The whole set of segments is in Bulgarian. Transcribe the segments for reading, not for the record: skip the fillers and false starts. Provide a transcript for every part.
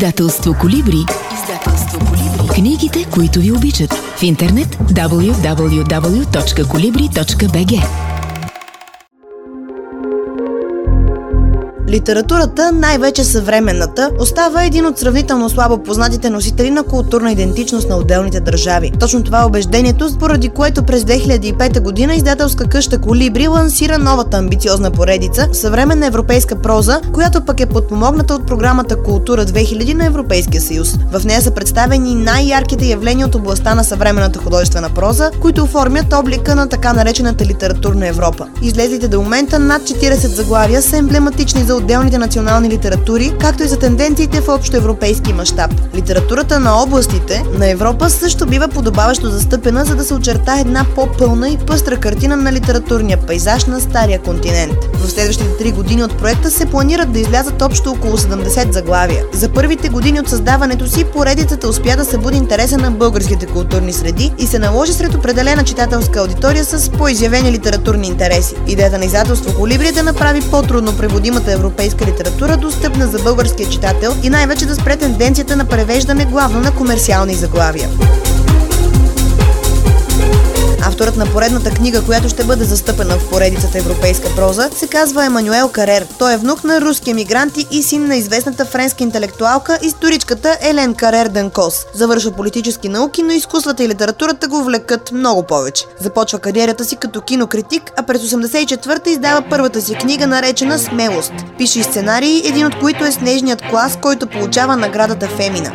Издателство Колибри. Книгите, които ви обичат. В интернет www.colibri.bg. Литературата, най-вече съвременната, остава един от сравнително слабо познатите носители на културна идентичност на отделните държави. Точно това е убеждението, поради което през 2005 година издателска къща Колибри лансира новата амбициозна поредица съвременна европейска проза, която пък е подпомогната от програмата Култура 2000 на Европейския съюз. В нея са представени най-ярките явления от областта на съвременната художествена проза, които оформят облика на така наречената литературна Европа. Излезлите до момента над 40 заглавия са емблематични за отделните национални литератури, както и за тенденциите в общоевропейски мащаб. Литературата на областите на Европа също бива подобаващо застъпена, за да се очерта една по-пълна и пъстра картина на литературния пейзаж на стария континент. В следващите 3 години от проекта се планират да излязат общо около 70 заглавия. За първите години от създаването си поредицата успя да събуди интереса на българските културни среди и се наложи сред определена читателска аудитория с по-изявени литературни интереси. Идеята на издателство Колибри е да направи по-трудно преводимата европейска литература достъпна за българския читател и най-вече да спре тенденцията на превеждане главно на комерциални заглавия. Авторът на поредната книга, която ще бъде застъпена в поредицата европейска проза, се казва Емануел Карер. Той е внук на руски емигранти и син на известната френска интелектуалка, историчката Елен Карер Данкос. Завършва политически науки, но изкуствата и литературата го влекат много повече. Започва кариерата си като кинокритик, а през 1984-та издава първата си книга, наречена Смелост. Пише и сценарии, един от които е Снежният клас, който получава наградата Фемина.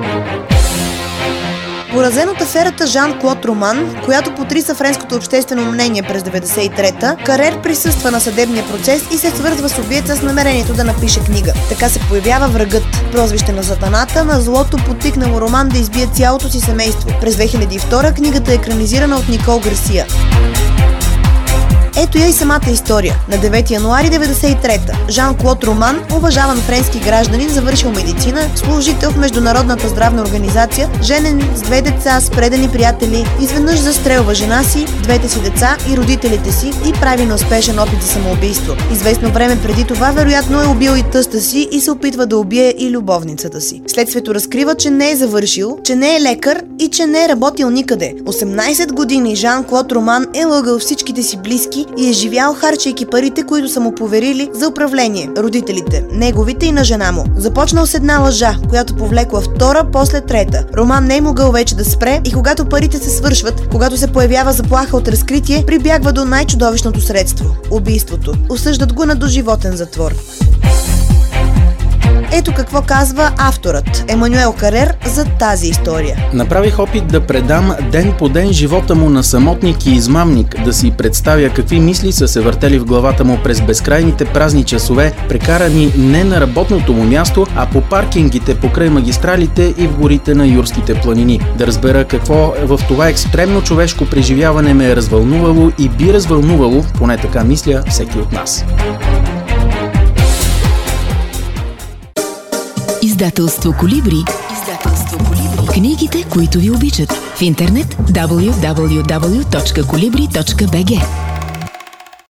Поразен от аферата Жан-Клод Роман, която потриса френското обществено мнение през 1993-та, Карер присъства на съдебния процес и се свързва с убиеца с намерението да напише книга. Така се появява Врагът, прозвище на сатаната, на злото, подтикнало Роман да избие цялото си семейство. През 2002 книгата е екранизирана от Никол Гарсия. Ето я и самата история. На 9 януари 1993-та Жан-Клод Роман, уважаван френски гражданин, завършил медицина, служител в Международната здравна организация, женен с 2 деца, с предани приятели, изведнъж застрелва жена си, 2 си деца и родителите си и прави неуспешен опит за самоубийство. Известно време преди това вероятно е убил и тъста си и се опитва да убие и любовницата си. Следствието разкрива, че не е завършил, че не е лекар и че не е работил никъде. 18 години Жан-Клод Роман е лъгал всичките си близки и е живял, харчейки парите, които са му поверили за управление, родителите, неговите и на жена му. Започнал с една лъжа, която повлекла втора, после трета. Роман не е могъл вече да спре и когато парите се свършват, когато се появява заплаха от разкритие, прибягва до най-чудовищното средство – убийството. Осъждат го на доживотен затвор. Ето какво казва авторът Емануел Карер за тази история. Направих опит да предам ден по ден живота му на самотник и измамник, да си представя какви мисли са се въртели в главата му през безкрайните празни часове, прекарани не на работното му място, а по паркингите покрай магистралите и в горите на юрските планини. Да разбера какво в това екстремно човешко преживяване ме е развълнувало и би развълнувало, поне така мисля, всеки от нас. Издателство Колибри. Книгите, които ви обичат. В интернет www.colibri.bg.